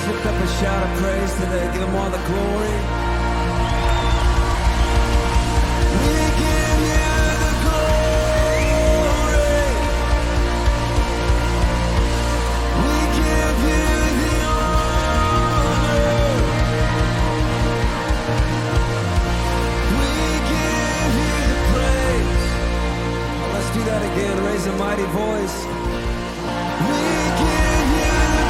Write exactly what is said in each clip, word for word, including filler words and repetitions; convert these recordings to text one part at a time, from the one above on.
lift up a shout of praise today. Give him all the glory. We give you the glory. We give you the honor. We give you the praise. Well, let's do that again. Raise a mighty voice. We give you the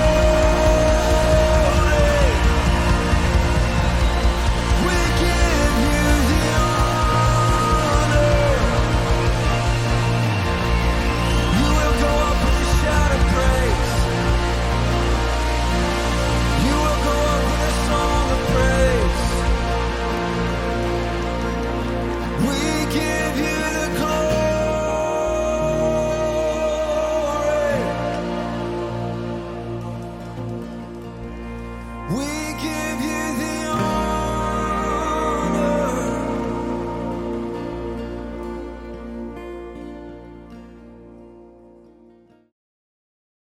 glory. We give you the honor. You will go up with a shout of praise. You will go up with a song of praise. We give you the glory. We give